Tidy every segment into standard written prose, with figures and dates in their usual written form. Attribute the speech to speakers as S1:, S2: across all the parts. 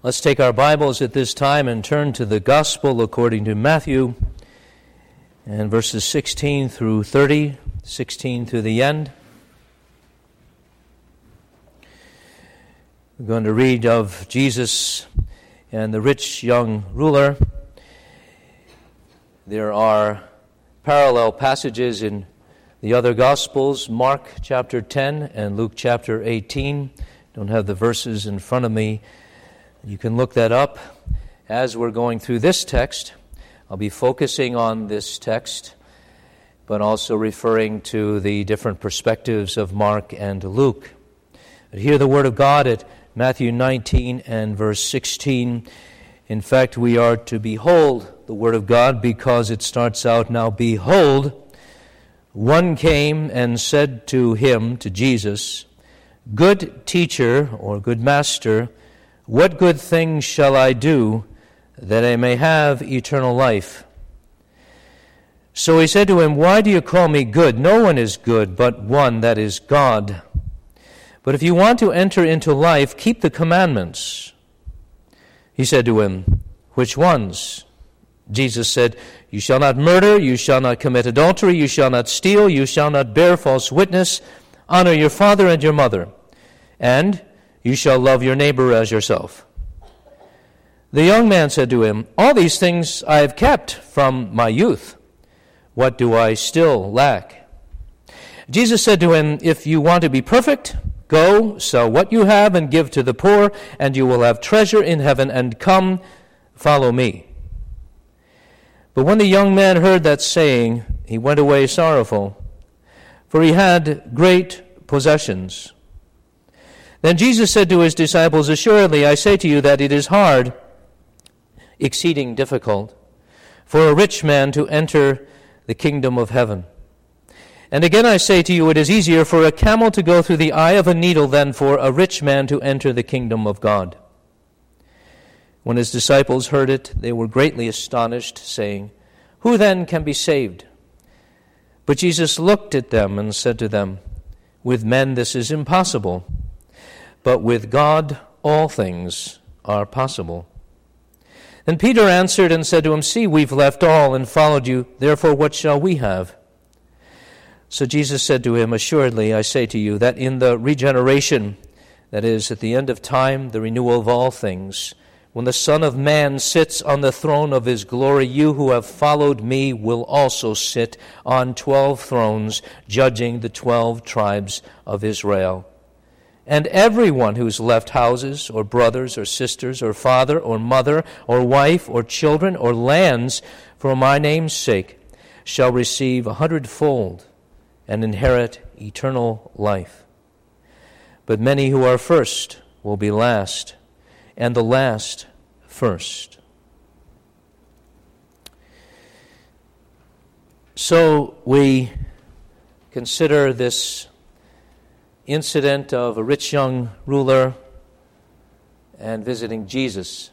S1: Let's take our Bibles at this time and turn to the Gospel according to Matthew, and verses 16 through 30, 16 to the end. We're going to read of Jesus and the rich young ruler. There are parallel passages in the other Gospels, Mark chapter 10 and Luke chapter 18. Don't have the verses in front of me. You can look that up. As we're going through this text, I'll be focusing on this text, but also referring to the different perspectives of Mark and Luke. But hear the word of God at Matthew 19 and verse 16. In fact, we are to behold the word of God because it starts out, "Now behold, one came and said to him," to Jesus, "Good teacher," or good master, "what good things shall I do that I may have eternal life?" So he said to him, "Why do you call me good? No one is good but one, that is God. But if you want to enter into life, keep the commandments." He said to him, "Which ones?" Jesus said, "You shall not murder, you shall not commit adultery, you shall not steal, you shall not bear false witness, honor your father and your mother, and you shall love your neighbor as yourself." The young man said to him, "All these things I have kept from my youth. What do I still lack?" Jesus said to him, "If you want to be perfect, go, sell what you have and give to the poor, and you will have treasure in heaven, and come, follow me." But when the young man heard that saying, he went away sorrowful, for he had great possessions. Then Jesus said to his disciples, "Assuredly, I say to you that it is hard, exceeding difficult, for a rich man to enter the kingdom of heaven. And again I say to you, it is easier for a camel to go through the eye of a needle than for a rich man to enter the kingdom of God." When his disciples heard it, they were greatly astonished, saying, "Who then can be saved?" But Jesus looked at them and said to them, "With men this is impossible, but with God all things are possible." Then Peter answered and said to him, "See, we've left all and followed you. Therefore what shall we have?" So Jesus said to him, "Assuredly, I say to you that in the regeneration, that is, at the end of time, the renewal of all things, when the Son of Man sits on the throne of his glory, you who have followed me will also sit on 12 thrones, judging the 12 tribes of Israel. And everyone who's left houses or brothers or sisters or father or mother or wife or children or lands for my name's sake shall receive 100-fold and inherit eternal life. But many who are first will be last, and the last first." So we consider this incident of a rich young ruler and visiting Jesus.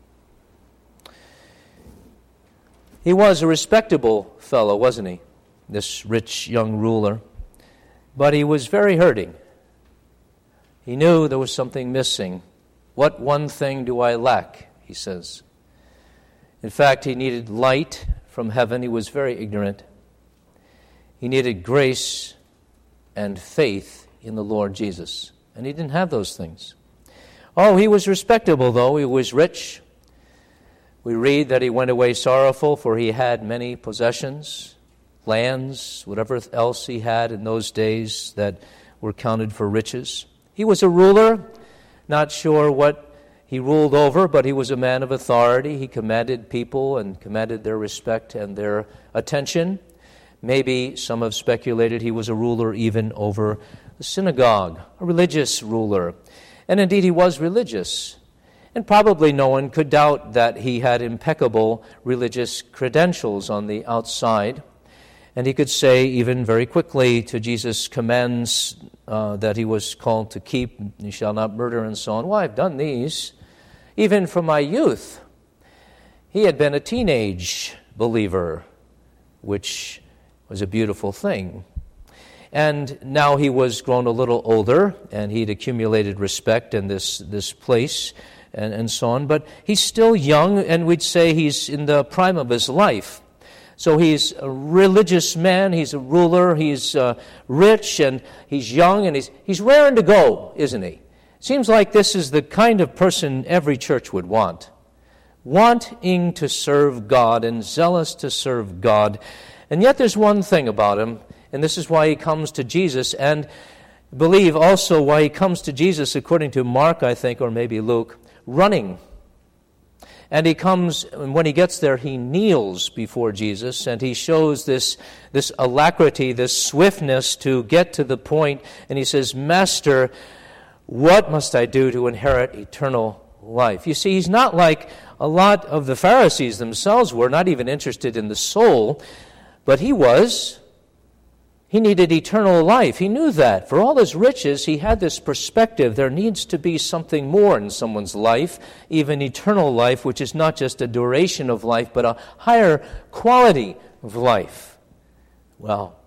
S1: He was a respectable fellow, wasn't he? This rich young ruler. But he was very hurting. He knew there was something missing. "What one thing do I lack?" he says. In fact, he needed light from heaven. He was very ignorant. He needed grace and faith in the Lord Jesus. And he didn't have those things. Oh, he was respectable, though. He was rich. We read that he went away sorrowful, for he had many possessions, lands, whatever else he had in those days that were counted for riches. He was a ruler, not sure what he ruled over, but he was a man of authority. He commanded people and commanded their respect and their attention. Maybe some have speculated he was a ruler even over the synagogue, a religious ruler. And indeed he was religious. And probably no one could doubt that he had impeccable religious credentials on the outside. And he could say even very quickly to Jesus' commands that he was called to keep, "You shall not murder," and so on. "Well, I've done these, even from my youth." He had been a teenage believer, which was a beautiful thing. And now he was grown a little older, and he'd accumulated respect in this place and so on. But he's still young, and we'd say he's in the prime of his life. So he's a religious man, he's a ruler, he's rich, and he's young, and he's raring to go, isn't he? Seems like this is the kind of person every church would want. Wanting to serve God and zealous to serve God. And yet there's one thing about him, and this is why he comes to Jesus, and believe also why he comes to Jesus, according to Mark, I think, or maybe Luke, running. And he comes, and when he gets there, he kneels before Jesus, and he shows this alacrity, this swiftness to get to the point, and he says, Master, what must I do to inherit eternal life? You see, he's not like a lot of the Pharisees themselves were, not even interested in the soul, but he was. He needed eternal life. He knew that. For all his riches, he had this perspective. There needs to be something more in someone's life, even eternal life, which is not just a duration of life, but a higher quality of life. Well,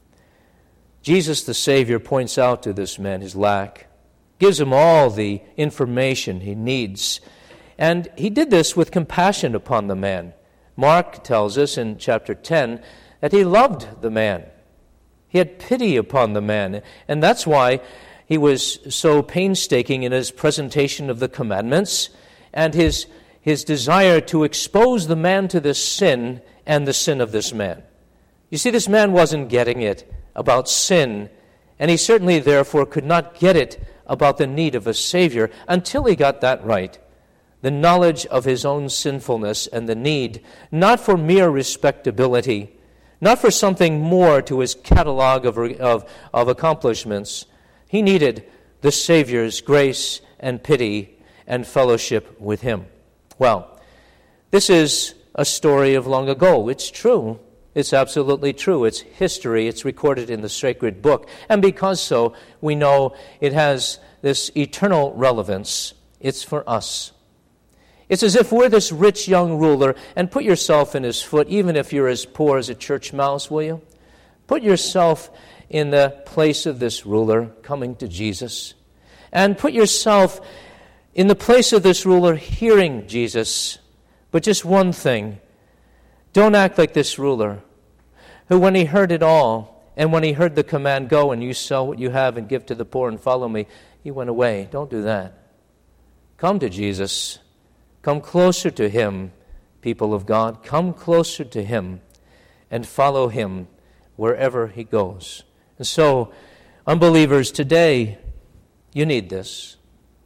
S1: Jesus the Savior points out to this man his lack, gives him all the information he needs. And he did this with compassion upon the man. Mark tells us in chapter 10 that he loved the man. He had pity upon the man, and that's why he was so painstaking in his presentation of the commandments and his desire to expose the man to this sin and the sin of this man. You see, this man wasn't getting it about sin, and he certainly, therefore, could not get it about the need of a Savior until he got that right. The knowledge of his own sinfulness and the need, not for mere respectability, not for something more to his catalog of accomplishments. He needed the Savior's grace and pity and fellowship with him. Well, this is a story of long ago. It's true. It's absolutely true. It's history. It's recorded in the sacred book. And because so, we know it has this eternal relevance. It's for us. It's as if we're this rich young ruler, and put yourself in his foot, even if you're as poor as a church mouse, will you? Put yourself in the place of this ruler coming to Jesus, and put yourself in the place of this ruler hearing Jesus. But just one thing, don't act like this ruler, who when he heard it all, and when he heard the command, go and you sell what you have and give to the poor and follow me, he went away. Don't do that. Come to Jesus. Come closer to him, people of God. Come closer to him and follow him wherever he goes. And so, unbelievers, today, you need this.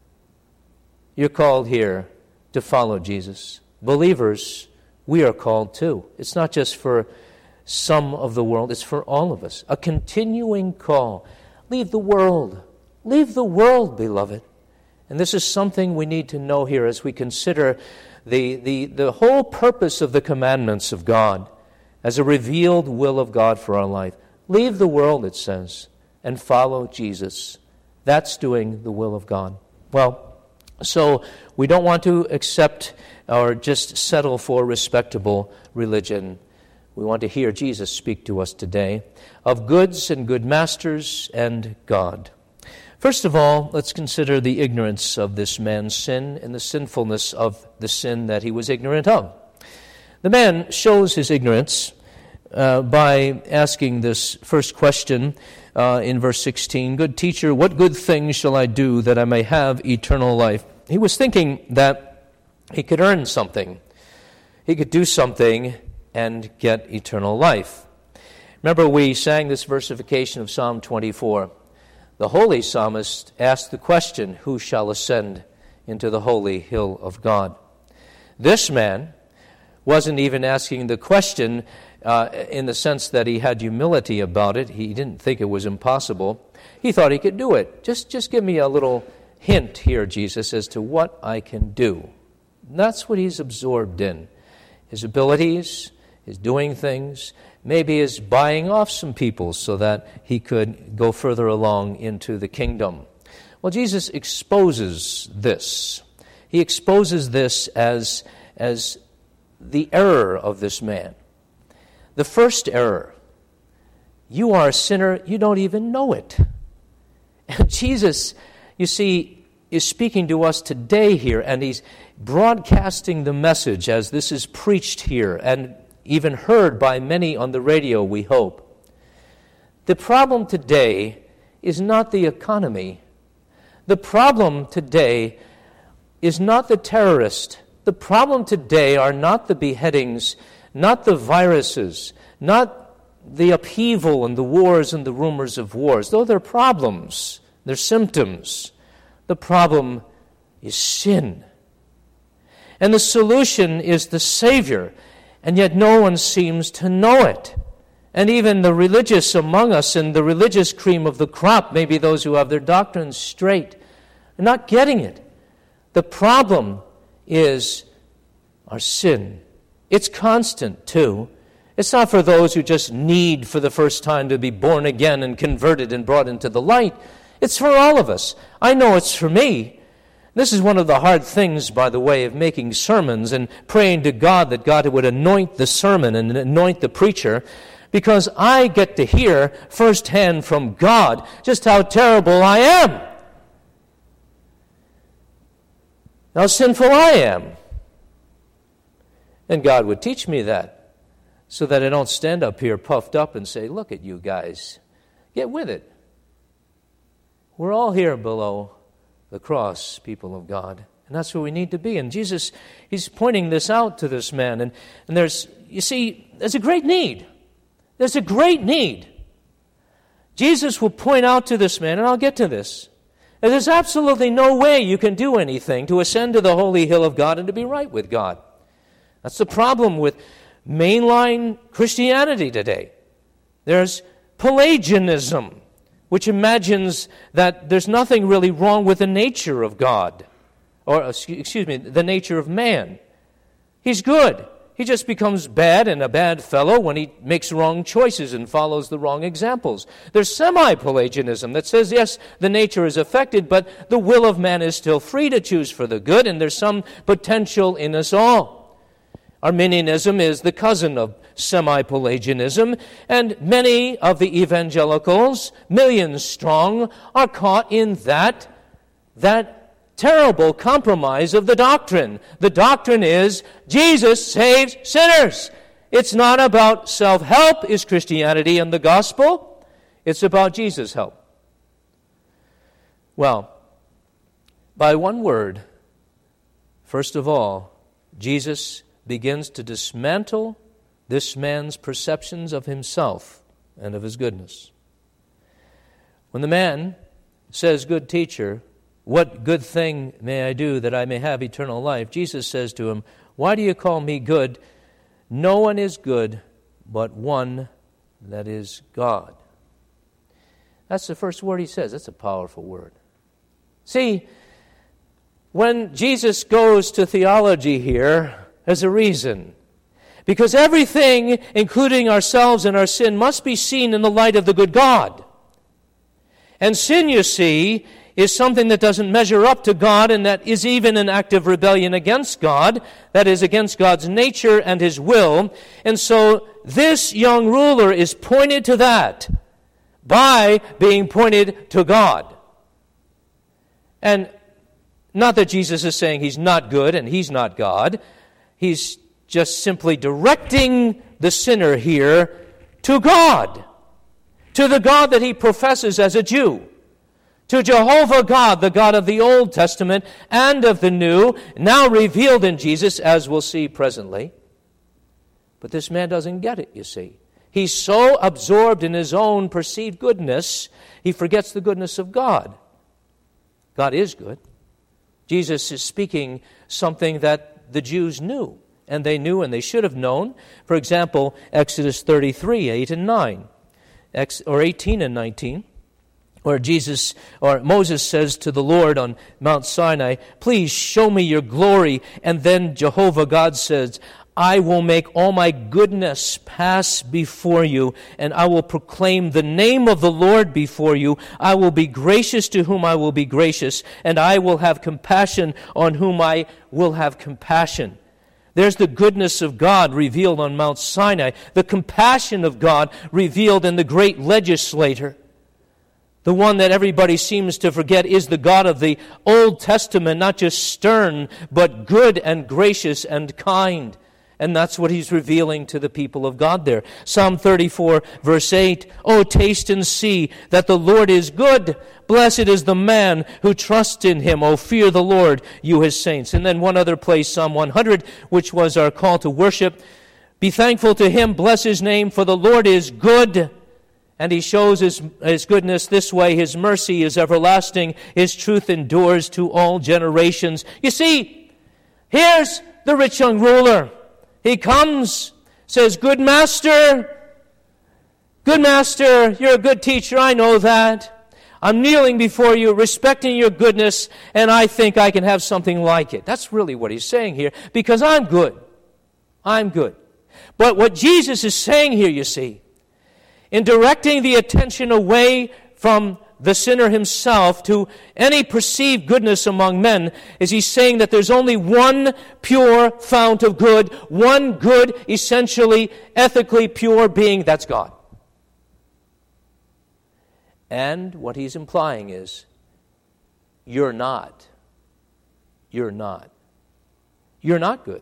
S1: You're called here to follow Jesus. Believers, we are called too. It's not just for some of the world, it's for all of us. A continuing call. Leave the world. Leave the world, beloved. And this is something we need to know here as we consider the whole purpose of the commandments of God as a revealed will of God for our life. Leave the world, it says, and follow Jesus. That's doing the will of God. Well, so we don't want to accept or just settle for respectable religion. We want to hear Jesus speak to us today of goods and good masters and God. First of all, let's consider the ignorance of this man's sin and the sinfulness of the sin that he was ignorant of. The man shows his ignorance by asking this first question in verse 16, Good teacher, what good things shall I do that I may have eternal life? He was thinking that he could earn something. He could do something and get eternal life. Remember, we sang this versification of Psalm 24. The holy psalmist asked the question, who shall ascend into the holy hill of God? This man wasn't even asking the question in the sense that he had humility about it. He didn't think it was impossible. He thought he could do it. Just give me a little hint here, Jesus, as to what I can do. And that's what he's absorbed in. His abilities, his doing things, maybe his buying off some people so that he could go further along into the kingdom. Well, Jesus exposes this. He exposes this as the error of this man. The first error, you are a sinner, you don't even know it. And Jesus, you see, is speaking to us today here, and He's broadcasting the message as this is preached here and even heard by many on the radio, we hope. The problem today is not the economy. The problem today is not the terrorist. The problem today are not the beheadings, not the viruses, not the upheaval and the wars and the rumors of wars. Though they're problems, they're symptoms. The problem is sin. And the solution is the Savior, and yet no one seems to know it. And even the religious among us and the religious cream of the crop, maybe those who have their doctrines straight, are not getting it. The problem is our sin. It's constant, too. It's not for those who just need for the first time to be born again and converted and brought into the light. It's for all of us. I know it's for me. This is one of the hard things, by the way, of making sermons and praying to God that God would anoint the sermon and anoint the preacher, because I get to hear firsthand from God just how terrible I am, how sinful I am. And God would teach me that so that I don't stand up here puffed up and say, look at you guys, get with it. We're all here below the cross, people of God. And that's where we need to be. And Jesus, He's pointing this out to this man. And there's a great need. There's a great need. Jesus will point out to this man, and I'll get to this, that there's absolutely no way you can do anything to ascend to the holy hill of God and to be right with God. That's the problem with mainline Christianity today. There's Pelagianism, which imagines that there's nothing really wrong with the nature of God, or, the nature of man. He's good. He just becomes bad and a bad fellow when he makes wrong choices and follows the wrong examples. There's semi-Pelagianism that says, yes, the nature is affected, but the will of man is still free to choose for the good, and there's some potential in us all. Arminianism is the cousin of semi-Pelagianism, and many of the evangelicals, millions strong, are caught in that terrible compromise of the doctrine. The doctrine is Jesus saves sinners. It's not about self-help, is Christianity and the gospel. It's about Jesus' help. Well, by one word, first of all, Jesus begins to dismantle this man's perceptions of himself and of his goodness. When the man says, "Good teacher, what good thing may I do that I may have eternal life?" Jesus says to him, "Why do you call me good? No one is good but one, that is God." That's the first word he says. That's a powerful word. See, when Jesus goes to theology here, there's a reason. Because everything, including ourselves and our sin, must be seen in the light of the good God. And sin, you see, is something that doesn't measure up to God, and that is even an act of rebellion against God, that is against God's nature and His will. And so this young ruler is pointed to that by being pointed to God. And not that Jesus is saying He's not good and He's not God. He's just simply directing the sinner here to God, to the God that he professes as a Jew, to Jehovah God, the God of the Old Testament and of the New, now revealed in Jesus, as we'll see presently. But this man doesn't get it, you see. He's so absorbed in his own perceived goodness, he forgets the goodness of God. God is good. Jesus is speaking something that the Jews knew, and they knew and they should have known. For example, Exodus 33, 8 and 9, or 18 and 19, where Moses says to the Lord on Mount Sinai, "Please show me your glory." And then Jehovah God says, "I will make all my goodness pass before you, and I will proclaim the name of the Lord before you. I will be gracious to whom I will be gracious, and I will have compassion on whom I will have compassion." There's the goodness of God revealed on Mount Sinai, the compassion of God revealed in the great legislator, The one that everybody seems to forget is the God of the Old Testament, not just stern, but good and gracious and kind. And that's what he's revealing to the people of God there. Psalm 34, verse 8, "Oh, taste and see that the Lord is good. Blessed is the man who trusts in him. Oh, fear the Lord, you his saints." And then one other place, Psalm 100, which was our call to worship. "Be thankful to him, bless his name, for the Lord is good. And he shows his goodness this way. His mercy is everlasting. His truth endures to all generations." You see, here's the rich young ruler. He comes, says, good master, you're a good teacher, I know that. I'm kneeling before you, respecting your goodness, and I think I can have something like it." That's really what he's saying here, because I'm good. I'm good. But what Jesus is saying here, you see, in directing the attention away from the sinner himself to any perceived goodness among men, is he's saying that there's only one pure fount of good, one good, essentially, ethically pure being, that's God. And what he's implying is, you're not. You're not. You're not good.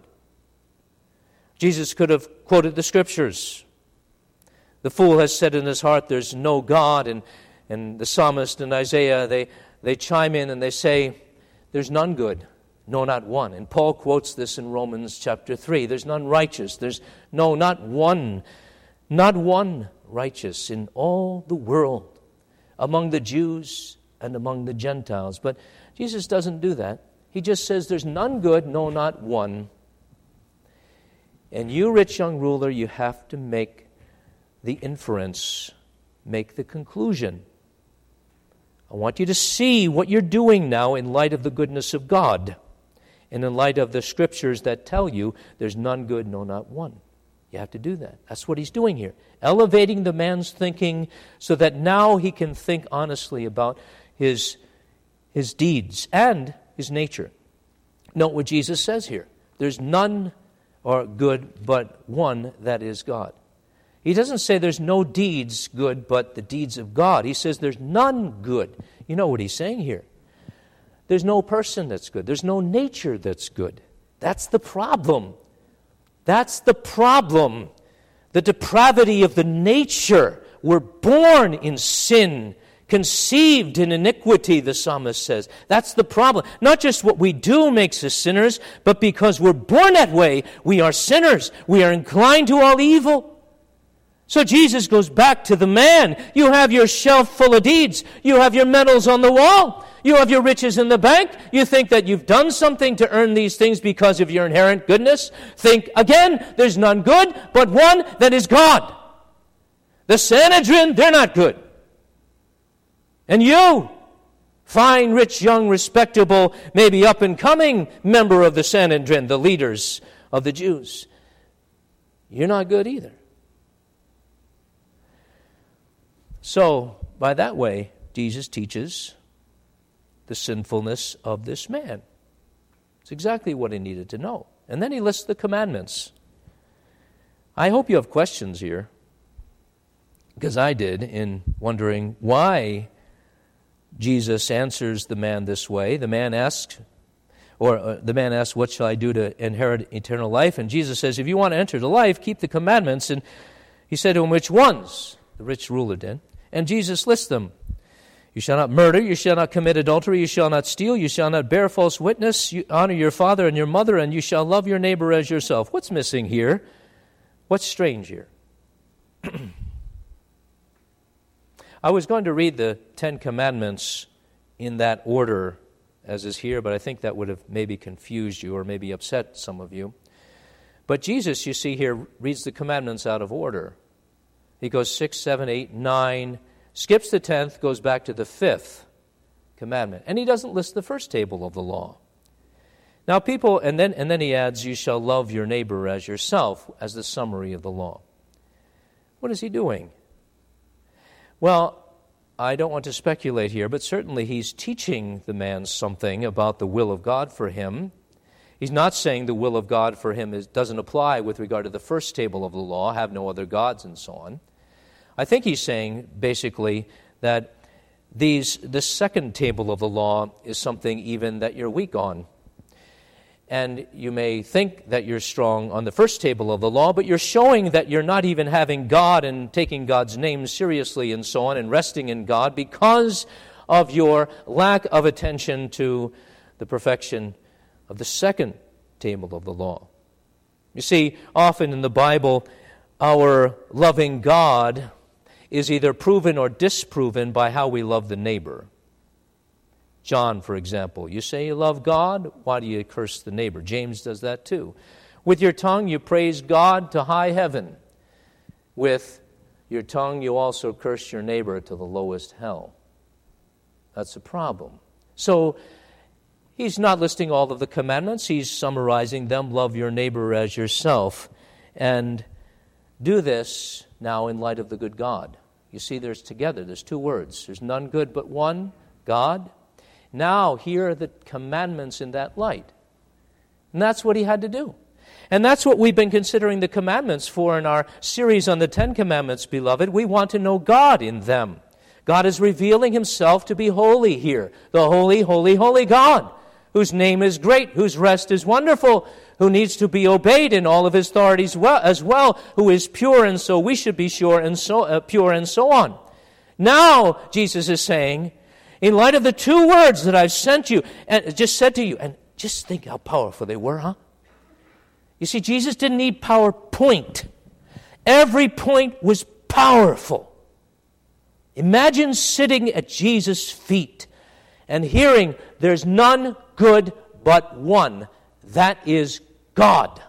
S1: Jesus could have quoted the Scriptures. The fool has said in his heart, there's no God, and the psalmist in Isaiah, they chime in and they say, there's none good, no, not one. And Paul quotes this in Romans chapter 3. There's none righteous. There's not one righteous in all the world, among the Jews and among the Gentiles. But Jesus doesn't do that. He just says there's none good, no, not one. And you, rich young ruler, you have to make the inference, make the conclusion. I want you to see what you're doing now in light of the goodness of God and in light of the Scriptures that tell you there's none good, no, not one. You have to do that. That's what he's doing here. Elevating the man's thinking so that now he can think honestly about his deeds and his nature. Note what Jesus says here. There's none or good but one, that is God. He doesn't say there's no deeds good but the deeds of God. He says there's none good. You know what he's saying here. There's no person that's good. There's no nature that's good. That's the problem. That's the problem. The depravity of the nature. We're born in sin, conceived in iniquity, the psalmist says. That's the problem. Not just what we do makes us sinners, but because we're born that way, we are sinners. We are inclined to all evil. So Jesus goes back to the man. You have your shelf full of deeds. You have your medals on the wall. You have your riches in the bank. You think that you've done something to earn these things because of your inherent goodness. Think again, there's none good but one, that is God. The Sanhedrin, they're not good. And you, fine, rich, young, respectable, maybe up-and-coming member of the Sanhedrin, the leaders of the Jews, you're not good either. So, by that way, Jesus teaches the sinfulness of this man. It's exactly what he needed to know. And then he lists the commandments. I hope you have questions here, because I did, in wondering why Jesus answers the man this way. The man asks, what shall I do to inherit eternal life? And Jesus says, if you want to enter the life, keep the commandments. And he said to him, which ones? The rich ruler did. And Jesus lists them. You shall not murder, you shall not commit adultery, you shall not steal, you shall not bear false witness, you honor your father and your mother, and you shall love your neighbor as yourself. What's missing here? What's strange here? I was going to read the 10 Commandments in that order as is here, but I think that would have maybe confused you or maybe upset some of you. But Jesus, you see here, reads the commandments out of order. He goes 6, 7, 8, 9, skips the 10th, goes back to the 5th commandment. And he doesn't list the first table of the law. Now people, and then he adds, you shall love your neighbor as yourself, as the summary of the law. What is he doing? Well, I don't want to speculate here, but certainly he's teaching the man something about the will of God for him. He's not saying the will of God for him doesn't apply with regard to the first table of the law, have no other gods and so on. I think he's saying basically that the second table of the law is something even that you're weak on. And you may think that you're strong on the first table of the law, but you're showing that you're not even having God and taking God's name seriously and so on and resting in God because of your lack of attention to the perfection of the second table of the law. You see, often in the Bible, our loving God is either proven or disproven by how we love the neighbor. John, for example, you say you love God, why do you curse the neighbor? James does that too. With your tongue you praise God to high heaven. With your tongue you also curse your neighbor to the lowest hell. That's a problem. So he's not listing all of the commandments. He's summarizing them. Love your neighbor as yourself. And do this now in light of the good God. You see, there's two words. There's none good but one, God. Now, here are the commandments in that light. And that's what he had to do. And that's what we've been considering the commandments for in our series on the Ten Commandments, beloved. We want to know God in them. God is revealing himself to be holy here. The holy, holy, holy God, whose name is great, whose rest is wonderful, who needs to be obeyed in all of his authorities as well, who is pure, and so we should be pure and so on. Now, Jesus is saying, in light of the two words that I've sent you, and just said to you, and just think how powerful they were, huh? You see, Jesus didn't need PowerPoint. Every point was powerful. Imagine sitting at Jesus' feet and hearing, there's none good but one. That is God.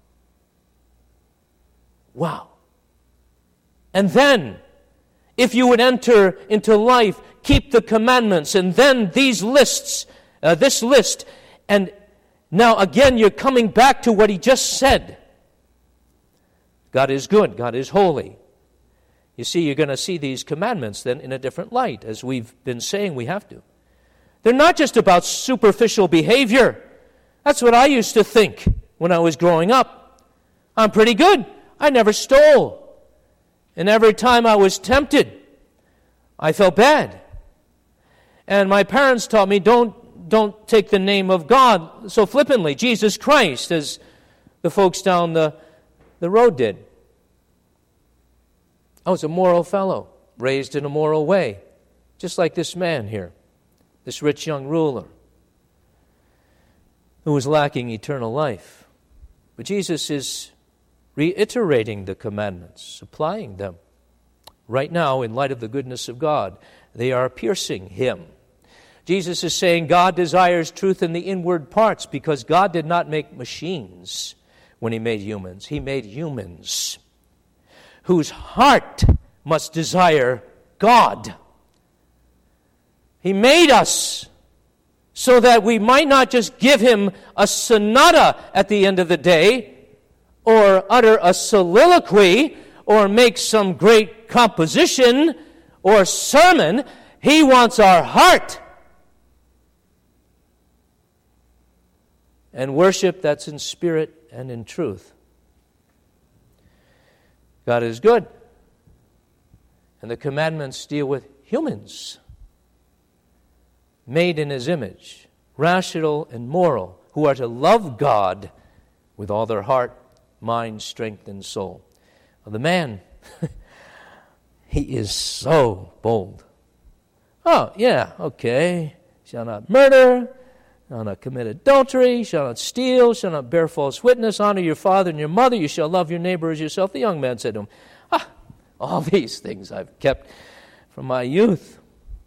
S1: Wow. And then, if you would enter into life, keep the commandments, and then this list, and now again you're coming back to what he just said. God is good, God is holy. You see, you're going to see these commandments then in a different light, as we've been saying we have to. They're not just about superficial behavior. That's what I used to think when I was growing up. I'm pretty good. I never stole. And every time I was tempted, I felt bad. And my parents taught me, don't take the name of God so flippantly, Jesus Christ, as the folks down the road did. I was a moral fellow, raised in a moral way, just like this man here, this rich young ruler who was lacking eternal life. But Jesus is reiterating the commandments, applying them. Right now, in light of the goodness of God, they are piercing him. Jesus is saying God desires truth in the inward parts because God did not make machines when he made humans. He made humans whose heart must desire God. He made us so that we might not just give him a sonata at the end of the day or utter a soliloquy or make some great composition or sermon. He wants our heart. And worship that's in spirit and in truth. God is good. And the commandments deal with humans, made in his image, rational and moral, who are to love God with all their heart, mind, strength, and soul. Well, the man, he is so bold. Oh, yeah, okay. Shall not murder, shall not commit adultery, shall not steal, shall not bear false witness, honor your father and your mother, you shall love your neighbor as yourself. The young man said to him, all these things I've kept from my youth.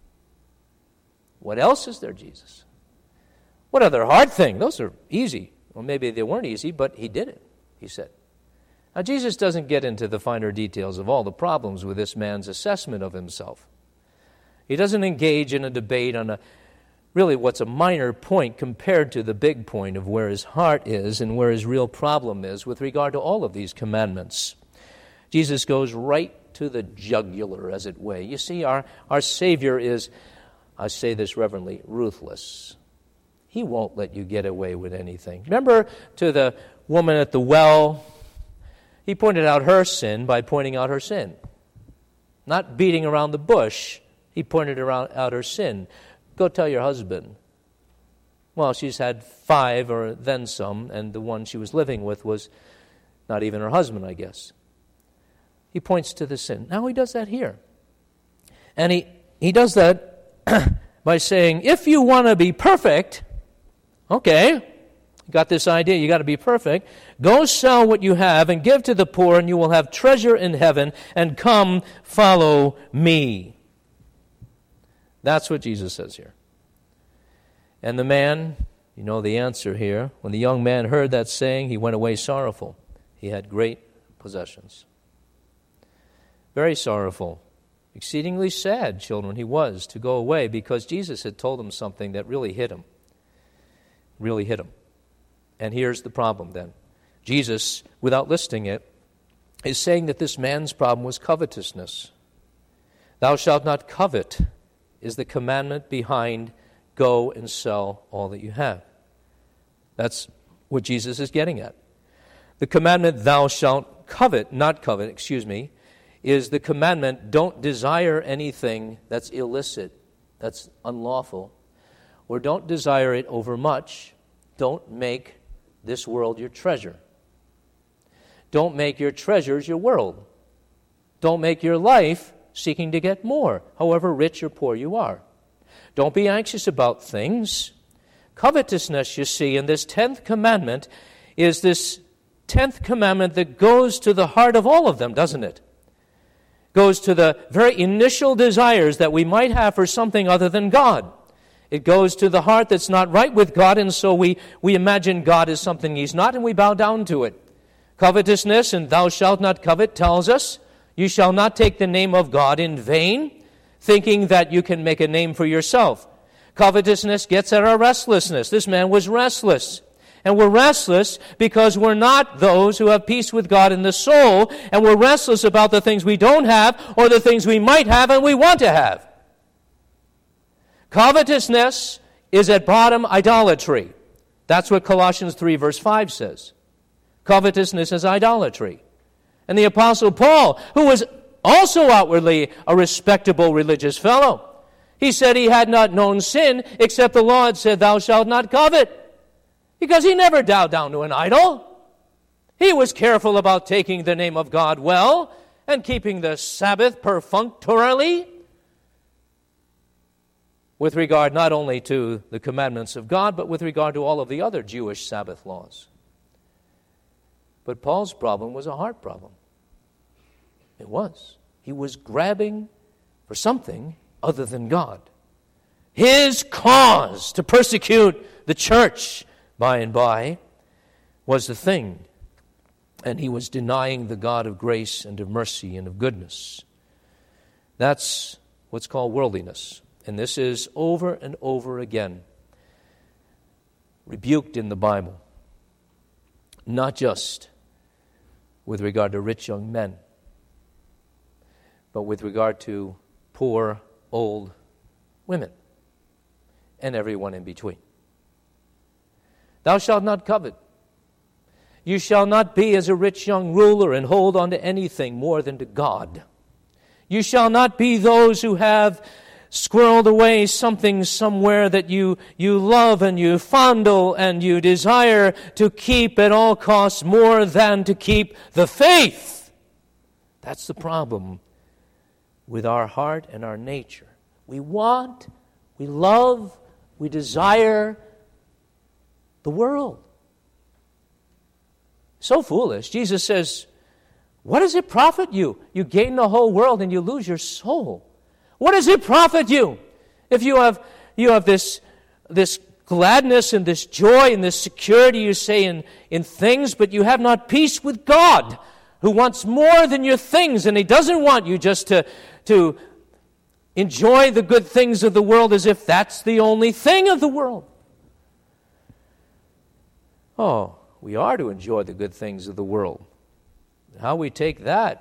S1: What else is there, Jesus? What other hard thing? Those are easy. Well, maybe they weren't easy, but he did it, he said. Now, Jesus doesn't get into the finer details of all the problems with this man's assessment of himself. He doesn't engage in a debate on really what's a minor point compared to the big point of where his heart is and where his real problem is with regard to all of these commandments. Jesus goes right to the jugular, as it were. You see, our Savior is, I say this reverently, ruthless. He won't let you get away with anything. Remember to the woman at the well, he pointed out her sin by pointing out her sin. Not beating around the bush. He pointed out her sin. Go tell your husband. Well, she's had 5 or then some, and the one she was living with was not even her husband, I guess. He points to the sin. Now he does that here. And he does that by saying, if you want to be perfect, okay, you got this idea, you got to be perfect, go sell what you have and give to the poor, and you will have treasure in heaven, and come follow me. That's what Jesus says here. And the man, you know the answer here, when the young man heard that saying, he went away sorrowful. He had great possessions. Very sorrowful. Exceedingly sad, children, he was to go away, because Jesus had told him something that really hit him. Really hit him. And here's the problem then. Jesus, without listing it, is saying that this man's problem was covetousness. Thou shalt not covet is the commandment behind go and sell all that you have. That's what Jesus is getting at. The commandment, thou shalt not covet, is the commandment, don't desire anything that's illicit, that's unlawful, or don't desire it overmuch. Don't make this world your treasure. Don't make your treasures your world. Don't make your life seeking to get more, however rich or poor you are. Don't be anxious about things. Covetousness, you see, in this 10th commandment is this 10th commandment that goes to the heart of all of them, doesn't it? Goes to the very initial desires that we might have for something other than God. It goes to the heart that's not right with God, and so we imagine God is something He's not, and we bow down to it. Covetousness, and thou shalt not covet, tells us, you shall not take the name of God in vain, thinking that you can make a name for yourself. Covetousness gets at our restlessness. This man was restless. And we're restless because we're not those who have peace with God in the soul, and we're restless about the things we don't have or the things we might have and we want to have. Covetousness is at bottom idolatry. That's what Colossians 3 verse 5 says. Covetousness is idolatry. And the Apostle Paul, who was also outwardly a respectable religious fellow, he said he had not known sin except the law had said, thou shalt not covet. Because he never bowed down to an idol. He was careful about taking the name of God well and keeping the Sabbath perfunctorily with regard not only to the commandments of God, but with regard to all of the other Jewish Sabbath laws. But Paul's problem was a heart problem. It was. He was grabbing for something other than God. His cause to persecute the church by and by was the thing. And he was denying the God of grace and of mercy and of goodness. That's what's called worldliness. And this is over and over again rebuked in the Bible. Not just with regard to rich young men, but with regard to poor, old women and everyone in between. Thou shalt not covet. You shall not be as a rich young ruler and hold on to anything more than to God. You shall not be those who have squirreled away something somewhere that you love and you fondle and you desire to keep at all costs more than to keep the faith. That's the problem with our heart and our nature. We want, we love, we desire the world. So foolish. Jesus says, what does it profit you? You gain the whole world and you lose your soul. What does it profit you if you have this gladness and this joy and this security, you say, in things, but you have not peace with God, who wants more than your things, and He doesn't want you just to enjoy the good things of the world as if that's the only thing of the world. Oh, we are to enjoy the good things of the world. How we take that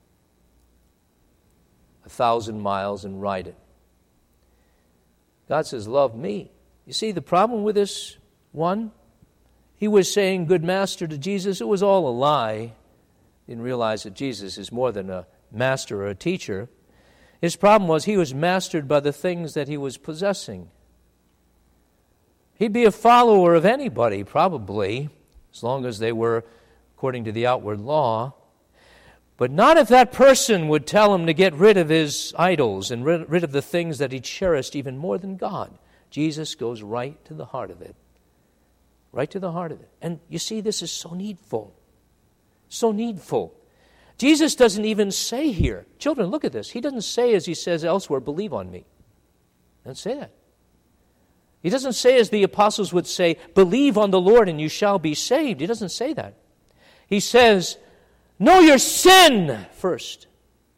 S1: 1,000 miles and ride it. God says, love me. You see the problem with this one? He was saying, good master to Jesus. It was all a lie. Didn't realize that Jesus is more than a master or a teacher. His problem was he was mastered by the things that he was possessing. He'd be a follower of anybody, probably, as long as they were according to the outward law. But not if that person would tell him to get rid of his idols and rid of the things that he cherished even more than God. Jesus goes right to the heart of it. Right to the heart of it. And you see, this is so needful. So needful. Jesus doesn't even say here, children, look at this. He doesn't say, as he says elsewhere, believe on me. He doesn't say that. He doesn't say, as the apostles would say, believe on the Lord and you shall be saved. He doesn't say that. He says, know your sin first.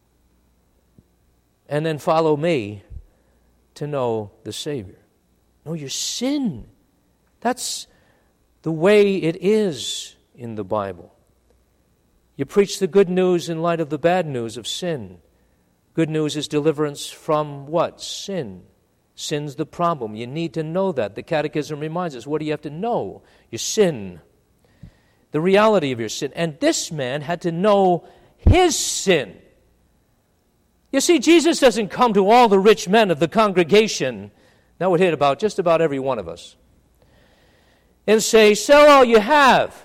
S1: And then follow me to know the Savior. Know your sin. That's the way it is in the Bible. You preach the good news in light of the bad news of sin. Good news is deliverance from what? Sin. Sin's the problem. You need to know that. The Catechism reminds us, what do you have to know? Your sin. The reality of your sin. And this man had to know his sin. You see, Jesus doesn't come to all the rich men of the congregation, that would hit just about every one of us, and say, sell all you have.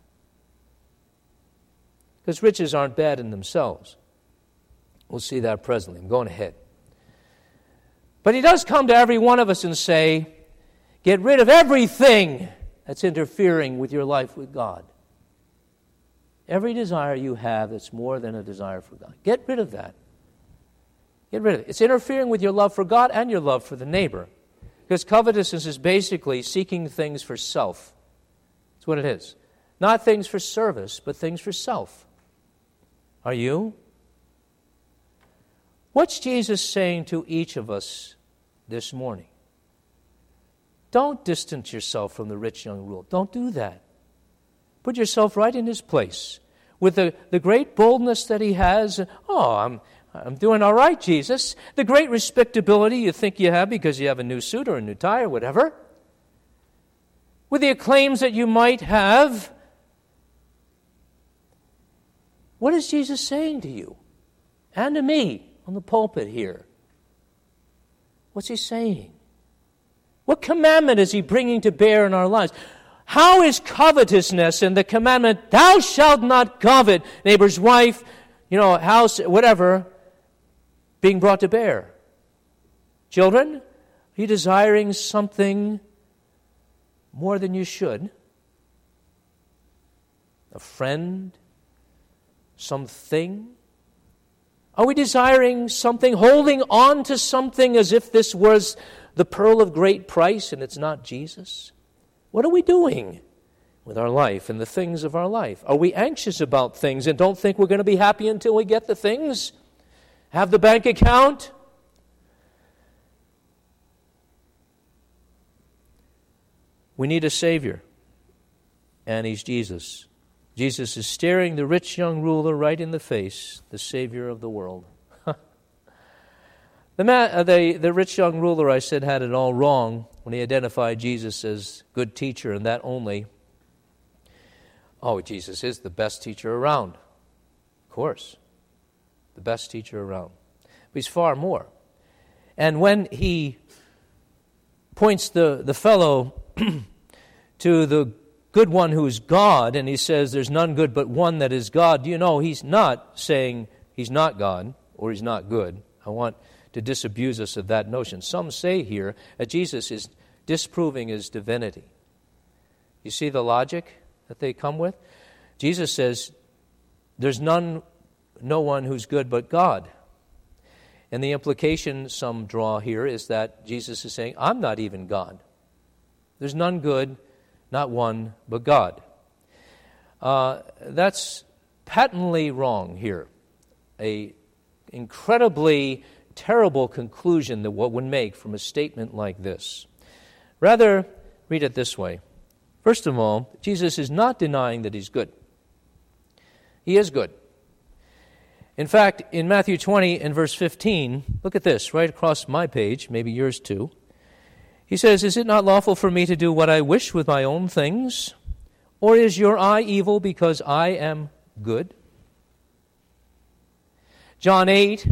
S1: Because riches aren't bad in themselves. We'll see that presently. I'm going ahead. But he does come to every one of us and say, get rid of everything that's interfering with your life with God. Every desire you have that's more than a desire for God. Get rid of that. Get rid of it. It's interfering with your love for God and your love for the neighbor. Because covetousness is basically seeking things for self. That's what it is. Not things for service, but things for self. Are you? What's Jesus saying to each of us this morning? Don't distance yourself from the rich young ruler. Don't do that. Put yourself right in his place. With the great boldness that he has. Oh, I'm doing all right, Jesus. The great respectability you think you have because you have a new suit or a new tie or whatever. With the acclaims that you might have. What is Jesus saying to you and to me on the pulpit here? What's he saying? What commandment is he bringing to bear in our lives? How is covetousness and the commandment, thou shalt not covet, neighbor's wife, house, whatever, being brought to bear? Children, are you desiring something more than you should? A friend? Something? Are we desiring something, holding on to something as if this was the pearl of great price and it's not Jesus? What are we doing with our life and the things of our life? Are we anxious about things and don't think we're going to be happy until we get the things? Have the bank account? We need a Savior, and He's Jesus. Jesus is staring the rich young ruler right in the face, the Savior of the world. The rich young ruler, I said, had it all wrong when he identified Jesus as good teacher, and that only. Oh, Jesus is the best teacher around. Of course. The best teacher around. But he's far more. And when he points the fellow to the good one who is God, and he says there's none good but one that is God, do you know he's not saying he's not God or he's not good. I want to disabuse us of that notion. Some say here that Jesus is disproving his divinity. You see the logic that they come with? Jesus says there's no one who's good but God. And the implication some draw here is that Jesus is saying, I'm not even God. There's none good, not one, but God. That's patently wrong here. An incredibly terrible conclusion that one would make from a statement like this. Rather, read it this way. First of all, Jesus is not denying that he's good. He is good. In fact, in Matthew 20 and verse 15, look at this, right across my page, maybe yours too. He says, is it not lawful for me to do what I wish with my own things? Or is your eye evil because I am good? John 8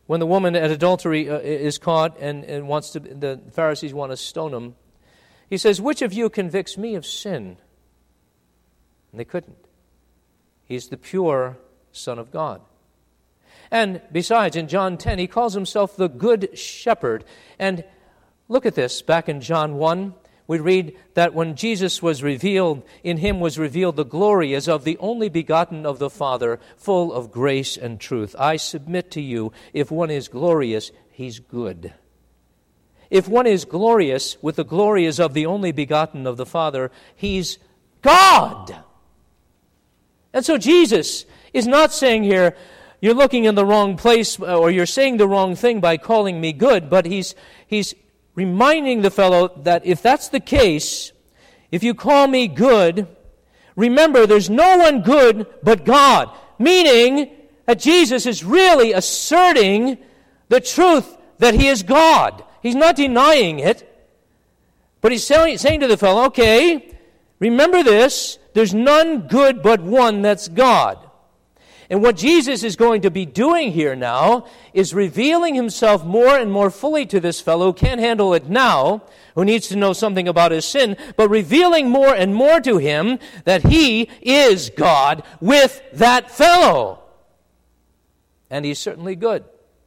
S1: when the woman at adultery is caught and wants to, the Pharisees want to stone him, he says, "Which of you convicts me of sin?" And they couldn't. He's the pure Son of God. And besides, in John 10, he calls himself the Good Shepherd. And look at this, back in John 1, we read that when Jesus was revealed, in him was revealed the glory as of the only begotten of the Father, full of grace and truth. I submit to you, if one is glorious, he's good. If one is glorious with the glory as of the only begotten of the Father, he's God. And so Jesus is not saying here, you're looking in the wrong place, or you're saying the wrong thing by calling me good, but he's reminding the fellow that if that's the case, if you call me good, remember there's no one good but God. Meaning that Jesus is really asserting the truth that he is God. He's not denying it, but he's saying to the fellow, okay, remember this, there's none good but one, that's God. And what Jesus is going to be doing here now is revealing himself more and more fully to this fellow who can't handle it now, who needs to know something about his sin, but revealing more and more to him that he is God with that fellow. And he's certainly good.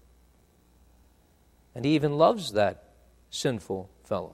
S1: And he even loves that sinful fellow.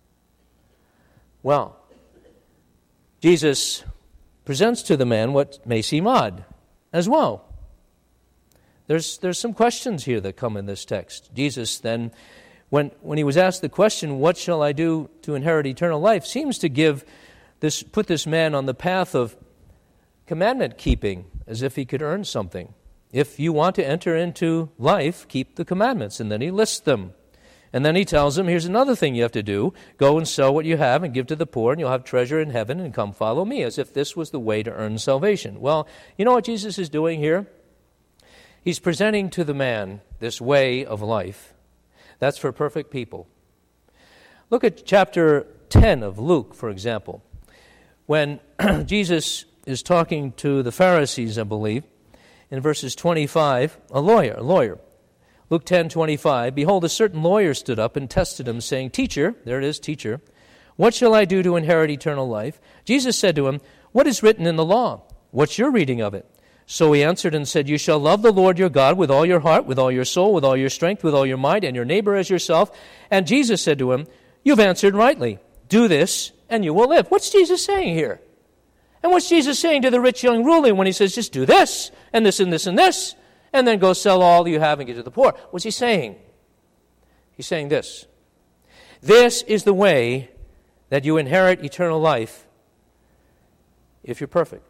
S1: Well, Jesus presents to the man what may seem odd as well. There's some questions here that come in this text. Jesus then, when he was asked the question, what shall I do to inherit eternal life, seems to put this man on the path of commandment keeping, as if he could earn something. If you want to enter into life, keep the commandments. And then he lists them. And then he tells him, here's another thing you have to do. Go and sell what you have and give to the poor, and you'll have treasure in heaven, and come follow me, as if this was the way to earn salvation. Well, you know what Jesus is doing here? He's presenting to the man this way of life. That's for perfect people. Look at chapter 10 of Luke, for example. When Jesus is talking to the Pharisees, I believe, in verses 25, a lawyer. Luke 10:25, behold, a certain lawyer stood up and tested him, saying, Teacher, there it is, teacher, what shall I do to inherit eternal life? Jesus said to him, what is written in the law? What's your reading of it? So he answered and said, you shall love the Lord your God with all your heart, with all your soul, with all your strength, with all your might, and your neighbor as yourself. And Jesus said to him, you've answered rightly. Do this, and you will live. What's Jesus saying here? And what's Jesus saying to the rich young ruler when he says, just do this, and this, and this, and this, and then go sell all you have and give to the poor? What's he saying? He's saying this. This is the way that you inherit eternal life if you're perfect.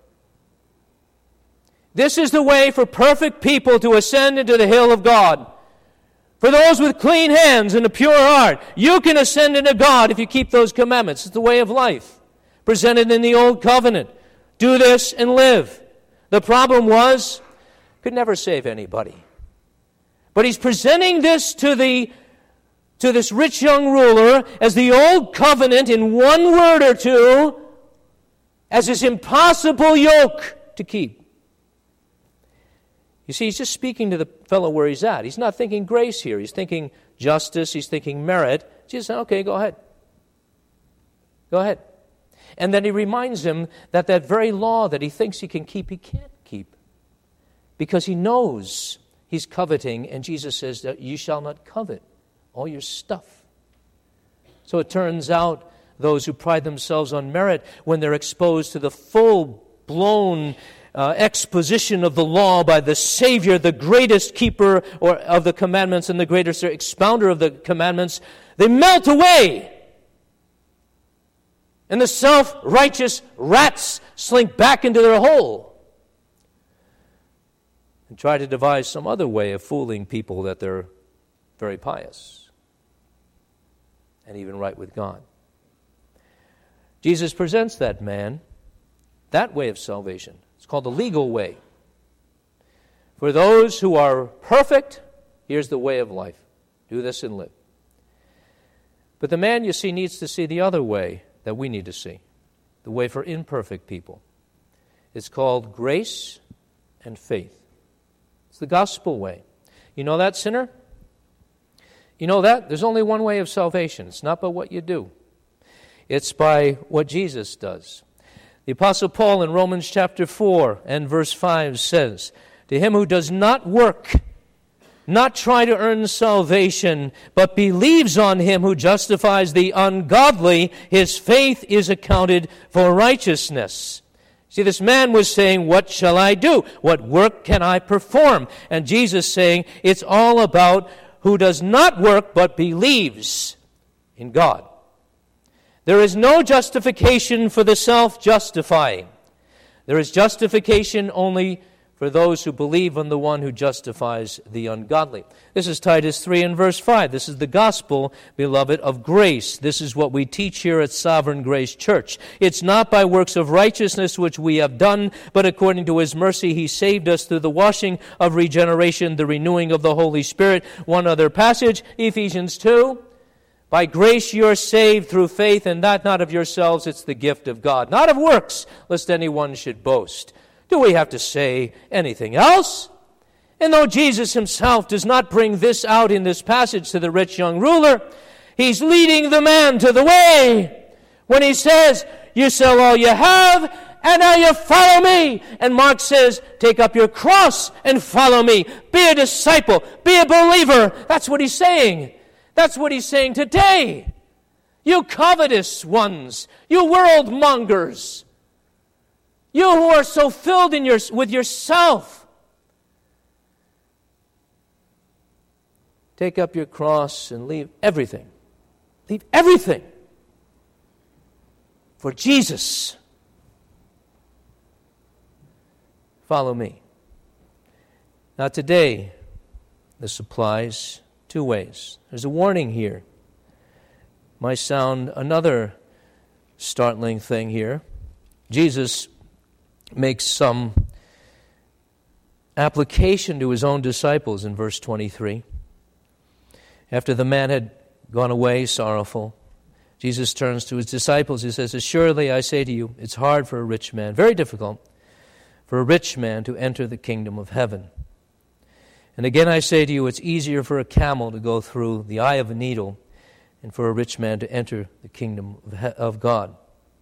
S1: This is the way for perfect people to ascend into the hill of God. For those with clean hands and a pure heart, you can ascend into God if you keep those commandments. It's the way of life presented in the Old Covenant. Do this and live. The problem was, could never save anybody. But he's presenting this to this rich young ruler as the Old Covenant in one word or two, as this impossible yoke to keep. You see, he's just speaking to the fellow where he's at. He's not thinking grace here. He's thinking justice. He's thinking merit. Jesus said, okay, go ahead. Go ahead. And then he reminds him that very law that he thinks he can keep, he can't keep. Because he knows he's coveting, and Jesus says that you shall not covet all your stuff. So it turns out those who pride themselves on merit, when they're exposed to the full-blown exposition of the law by the Savior, the greatest keeper of the commandments and the greatest expounder of the commandments, they melt away. And the self-righteous rats slink back into their hole and try to devise some other way of fooling people that they're very pious and even right with God. Jesus presents that man, that way of salvation. It's called the legal way. For those who are perfect, here's the way of life. Do this and live. But the man, you see, needs to see the other way that we need to see, the way for imperfect people. It's called grace and faith. It's the gospel way. You know that, sinner? You know that? There's only one way of salvation. It's not by what you do. It's by what Jesus does. The Apostle Paul in Romans chapter 4 and verse 5 says, "To him who does not work, not try to earn salvation, but believes on him who justifies the ungodly, his faith is accounted for righteousness." See, this man was saying, what shall I do? What work can I perform? And Jesus saying, it's all about who does not work but believes in God. There is no justification for the self-justifying. There is justification only for those who believe on the one who justifies the ungodly. This is Titus 3 and verse 5. This is the gospel, beloved, of grace. This is what we teach here at Sovereign Grace Church. It's not by works of righteousness which we have done, but according to his mercy he saved us through the washing of regeneration, the renewing of the Holy Spirit. One other passage, Ephesians 2. By grace you are saved through faith, and that not of yourselves, it's the gift of God. Not of works, lest anyone should boast. Do we have to say anything else? And though Jesus himself does not bring this out in this passage to the rich young ruler, he's leading the man to the way when he says, you sell all you have, and now you follow me. And Mark says, take up your cross and follow me. Be a disciple. Be a believer. That's what he's saying. That's what he's saying today. You covetous ones, you world mongers, you who are so filled with yourself, take up your cross and leave everything. Leave everything for Jesus. Follow me. Now today, this applies two ways. There's a warning here. Might sound another startling thing here. Jesus makes some application to his own disciples in verse 23. After the man had gone away sorrowful, Jesus turns to his disciples. He says, assuredly I say to you, it's hard for a rich man, very difficult, for a rich man to enter the kingdom of heaven. And again I say to you, it's easier for a camel to go through the eye of a needle and for a rich man to enter the kingdom of God.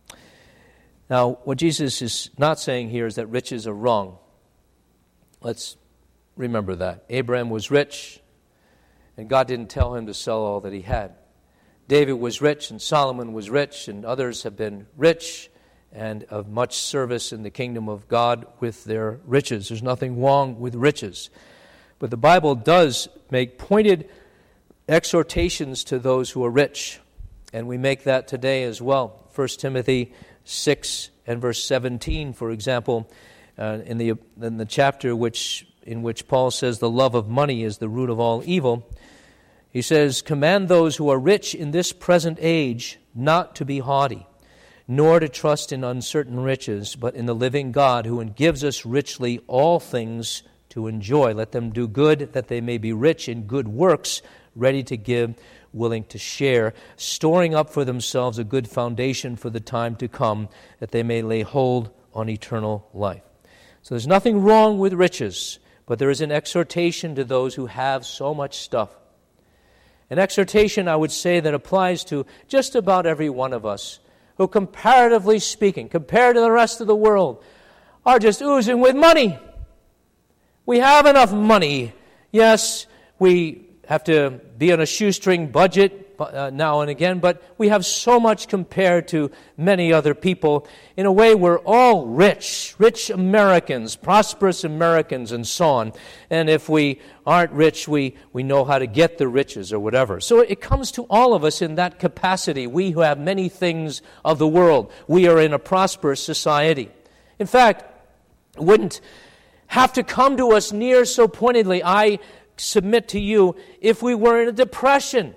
S1: Now, what Jesus is not saying here is that riches are wrong. Let's remember that. Abraham was rich, and God didn't tell him to sell all that he had. David was rich, and Solomon was rich, and others have been rich and of much service in the kingdom of God with their riches. There's nothing wrong with riches. But the Bible does make pointed exhortations to those who are rich, and we make that today as well. 1 Timothy 6 and verse 17, for example, in the chapter in which Paul says the love of money is the root of all evil, he says, command those who are rich in this present age not to be haughty, nor to trust in uncertain riches, but in the living God who gives us richly all things to enjoy. Let them do good, that they may be rich in good works, ready to give, willing to share, storing up for themselves a good foundation for the time to come, that they may lay hold on eternal life. So there's nothing wrong with riches, but there is an exhortation to those who have so much stuff. An exhortation, I would say, that applies to just about every one of us, who comparatively speaking, compared to the rest of the world, are just oozing with money. We have enough money. Yes, we have to be on a shoestring budget now and again, but we have so much compared to many other people. In a way, we're all rich Americans, prosperous Americans, and so on. And if we aren't rich, we know how to get the riches or whatever. So it comes to all of us in that capacity. We who have many things of the world, we are in a prosperous society. In fact, it wouldn't have to come to us near so pointedly, I submit to you, if we were in a depression.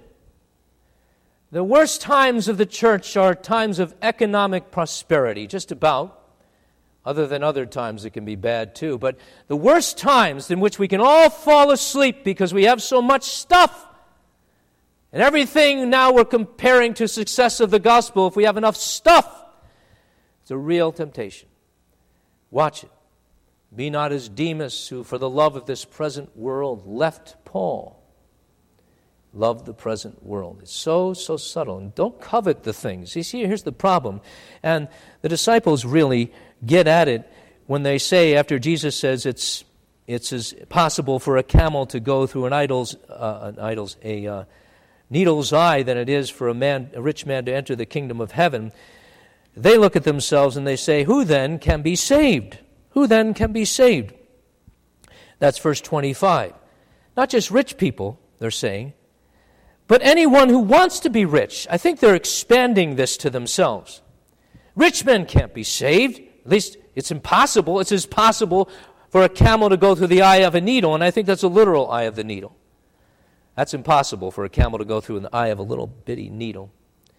S1: The worst times of the church are times of economic prosperity, just about, other than other times that can be bad too. But the worst times in which we can all fall asleep because we have so much stuff, and everything now we're comparing to success of the gospel, if we have enough stuff, it's a real temptation. Watch it. Be not as Demas, who for the love of this present world left Paul. Love the present world. It's so subtle. And don't covet the things. You see, here's the problem. And the disciples really get at it when they say, after Jesus says it's as possible for a camel to go through a needle's eye than it is for a rich man to enter the kingdom of heaven. They look at themselves and they say, who then can be saved? Who then can be saved? That's verse 25. Not just rich people, they're saying, but anyone who wants to be rich. I think they're expanding this to themselves. Rich men can't be saved. At least it's impossible. It's as possible for a camel to go through the eye of a needle, and I think that's a literal eye of the needle. That's impossible for a camel to go through the eye of a little bitty needle.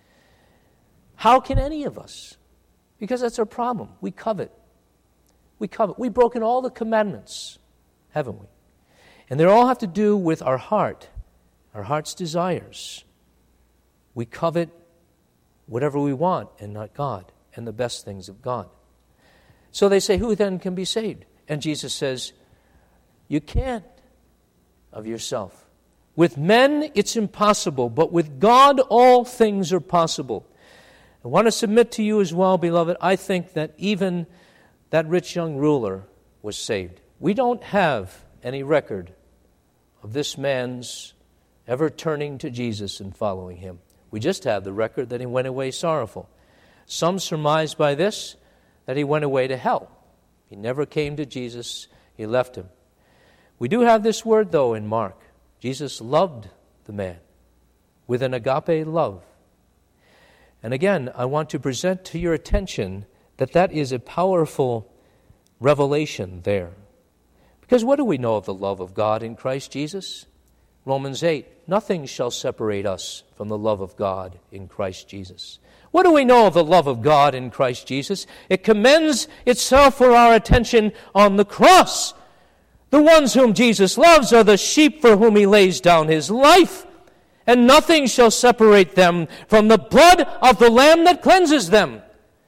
S1: How can any of us? Because that's our problem. We covet. We covet. We've broken all the commandments, haven't we? And they all have to do with our heart, our heart's desires. We covet whatever we want and not God and the best things of God. So they say, who then can be saved? And Jesus says, you can't of yourself. With men, it's impossible, but with God, all things are possible. I want to submit to you as well, beloved, I think that even that rich young ruler was saved. We don't have any record of this man's ever turning to Jesus and following him. We just have the record that he went away sorrowful. Some surmise by this that he went away to hell. He never came to Jesus. He left him. We do have this word, though, in Mark. Jesus loved the man with an agape love. And again, I want to present to your attention that is a powerful revelation there. Because what do we know of the love of God in Christ Jesus? Romans 8, nothing shall separate us from the love of God in Christ Jesus. What do we know of the love of God in Christ Jesus? It commends itself for our attention on the cross. The ones whom Jesus loves are the sheep for whom he lays down his life, and nothing shall separate them from the blood of the Lamb that cleanses them.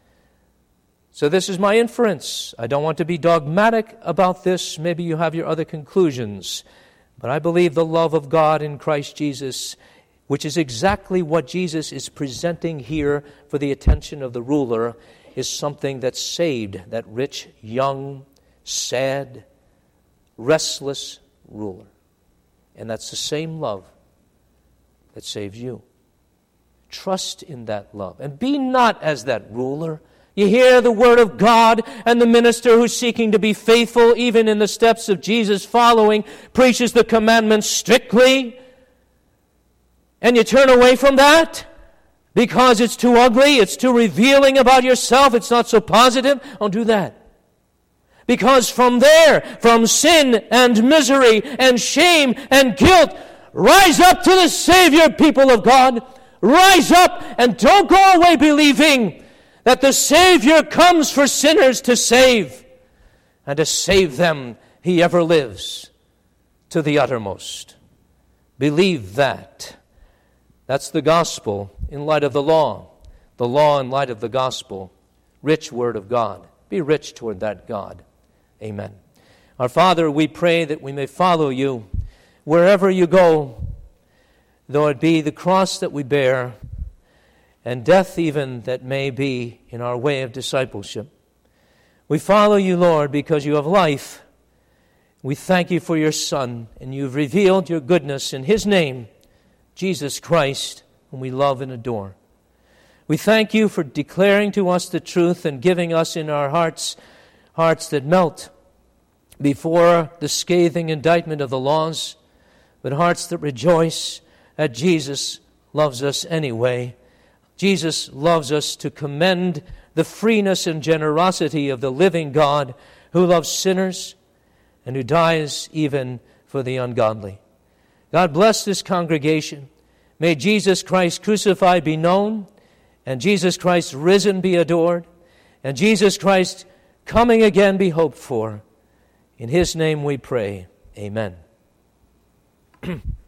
S1: So this is my inference. I don't want to be dogmatic about this. Maybe you have your other conclusions. But I believe the love of God in Christ Jesus, which is exactly what Jesus is presenting here for the attention of the ruler, is something that saved that rich, young, sad, restless ruler. And that's the same love that saves you. Trust in that love. And be not as that ruler. You hear the word of God, and the minister who's seeking to be faithful, even in the steps of Jesus following, preaches the commandments strictly. And you turn away from that because it's too ugly, it's too revealing about yourself, it's not so positive. Don't do that. Because from there, from sin and misery and shame and guilt, rise up to the Savior, people of God. Rise up and don't go away believing that the Savior comes for sinners to save. And to save them, he ever lives to the uttermost. Believe that. That's the gospel in light of the law in light of the gospel. Rich word of God. Be rich toward that God. Amen. Our Father, we pray that we may follow you wherever you go, though it be the cross that we bear and death even that may be in our way of discipleship. We follow you, Lord, because you have life. We thank you for your Son, and you've revealed your goodness in his name, Jesus Christ, whom we love and adore. We thank you for declaring to us the truth and giving us in our hearts that melt before the scathing indictment of the laws, but hearts that rejoice that Jesus loves us anyway. Jesus loves us to commend the freeness and generosity of the living God who loves sinners and who dies even for the ungodly. God bless this congregation. May Jesus Christ crucified be known, and Jesus Christ risen be adored, and Jesus Christ coming again be hoped for. In his name we pray. Amen.